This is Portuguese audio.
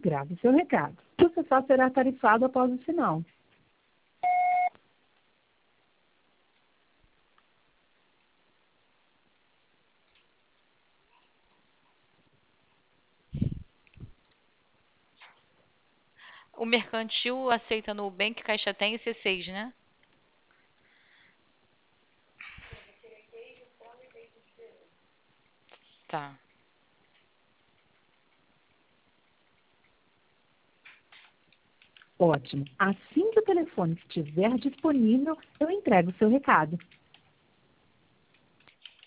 Grave seu recado. Você só será tarifado após o sinal. O mercantil aceita Nubank, Caixa Tem e C6, né? Tá. Ótimo. Assim que o telefone estiver disponível, eu entrego o seu recado.